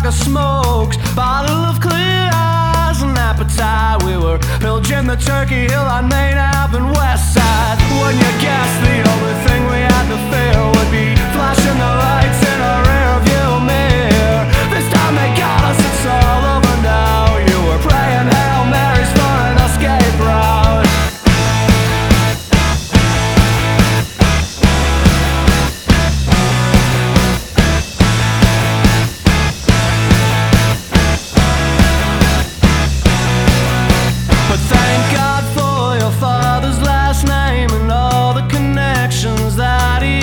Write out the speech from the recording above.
cigar smokes, bottle of clear eyes and appetite. We were pillaging the Turkey Hill on Main Ave and West Side. When you guess the only thing we had to